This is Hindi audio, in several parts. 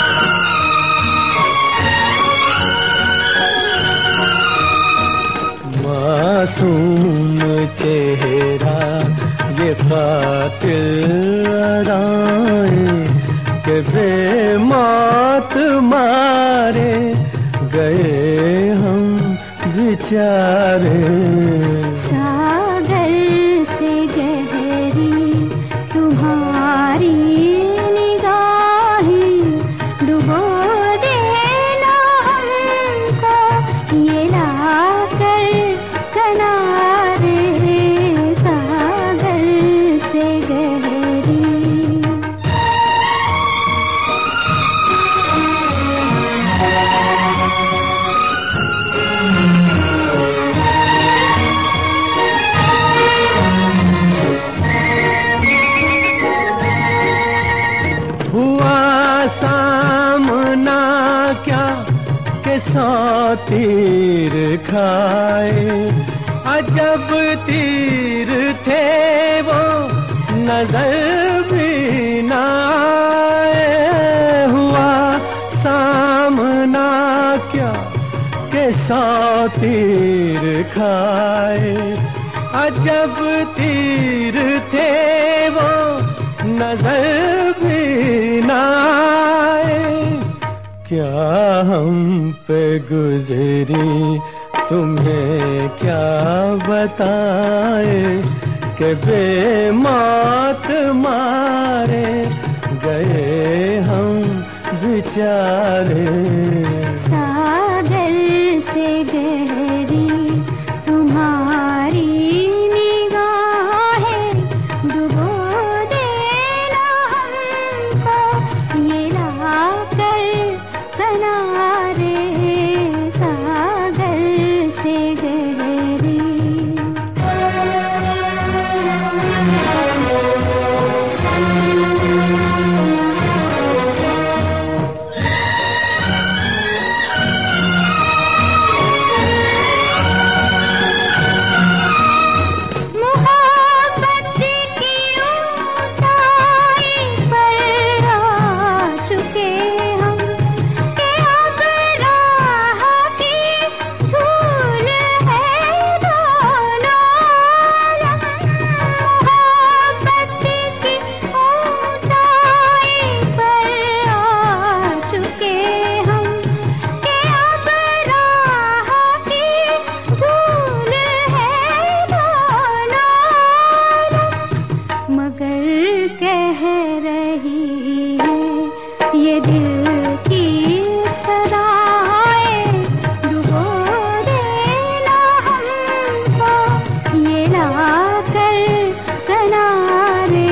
मासूम चेहरा ये कातिल अदाएं के बेमौत मारे गए हम बेचारे। सागर से गहरी तुम्हारी निगाहें डुबो देना हमको ये लाकर किनारे। सागर से गहरी हुआ सामना क्या के 100 तीर खाए, अजब तीर थे वो नजर भी न आए। हुआ सामना क्या के 100 तीर खाए, अजब तीर थे वो नजर भी न आए। क्या हम पे गुजरी तुम्हें क्या बताए कि बेमौत मारे गए हम बेचारे। सागर से गहरी तुम्हारी निगाहें डुबो देना हमको ये लाकर किनारे। सागर से गहरी कह रही है ये दिल की सदाएं डुबो देना हमको ये लाकर किनारे।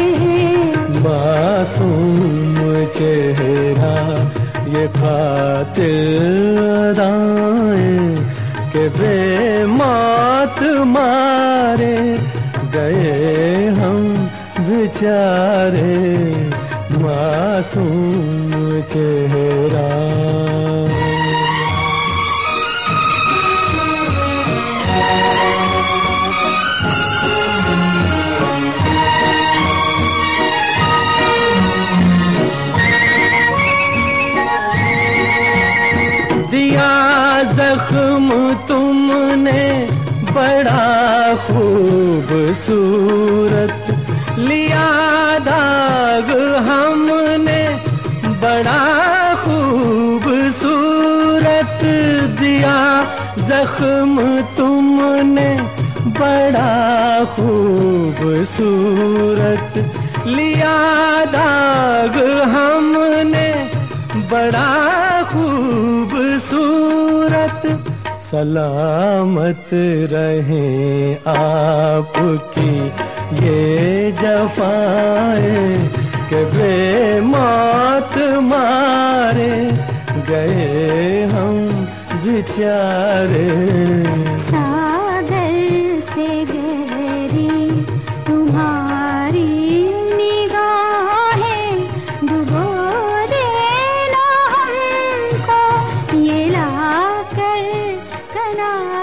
मासूम चेहरा ये कातिल अदाएं के बेमौत मारे गए हम बेचारे। मासूम चेहरा दिया जख्म तुमने बड़ा खूबसूरत, लिया दाग हमने बड़ा खूबसूरत। दिया जख्म तुमने बड़ा खूबसूरत, लिया दाग हमने बड़ा खूबसूरत। सलामत रहें आपकी ये जफाएं के बेमौत मारे गए हम बेचारे। सागर से गहरी तुम्हारी निगाहें डुबो देना हमको ये लाकर किनारे।